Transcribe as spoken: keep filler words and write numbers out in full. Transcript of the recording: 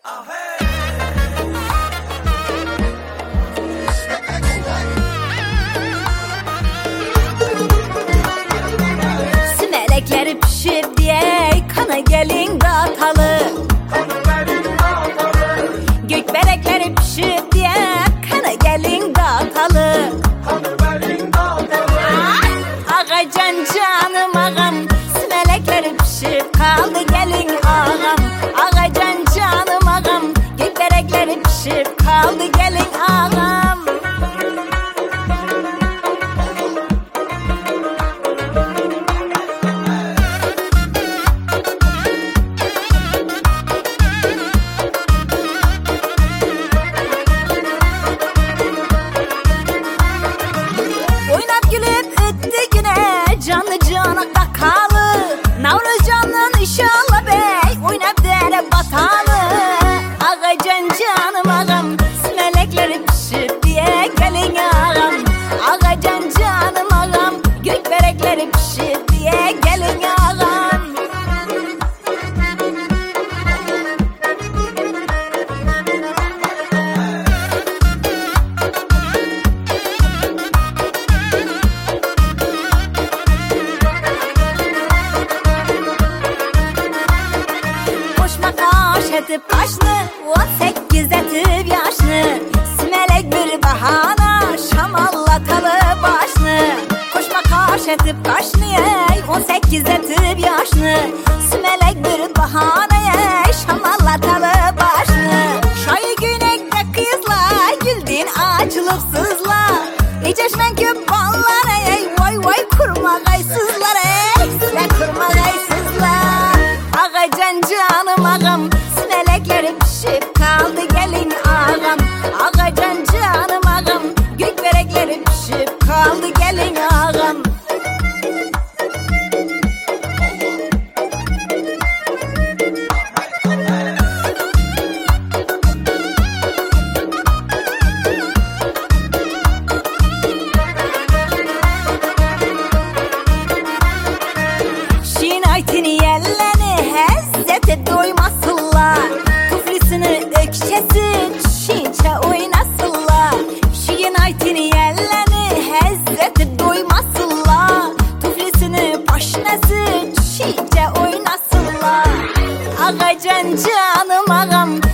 Sümelekleri pişir diye kana gelin dağıtalı. Gökbelekleri pişir diye kana gelin dağıtalı. Ağacan canım ağam, sümelekleri pişir kaldı gelin ağam. Ağacan canım ağam, gökbelekleri pişir kaldı gelin ağam. Oynap gülüp öttü güne, canlı cana kakalı. Navruz canın inşallah bey, oynap dere batalı. Ağacan canım ağam, sümelekleri pişir diye gelin ağam. Ağacan canım ağam, gökberekleri pişir diye gelin ağam. Koşma kaş edip kaşını, on sekiz etip yaşını. Sümelek bir bahana, şamallatalı başını. Koşma kaş edip kaşını, on sekiz etip yaşını. Sümelek bir bahana, şamallatalı başını. Şayı günekte kızla, güldün açılıp sızla. İçeşmen ki ballar ey, vay vay kurmagaysızlar ey. Size kurmagaysızlar. Ağacan canım ağam, sümelekleri pişip kaldı gelin ağam. Ağacan canım ağam, gökberekleri pişip kaldı gelin ağam. Şinaytini yelleni hezzete doymasınlar. Tuflisini ökçesi şinçe oynasınlar. Şinaytini yelleni hezzete doymasınlar. Tuflisini paşnesi şinçe oynasınlar. Ağacan canım ağam,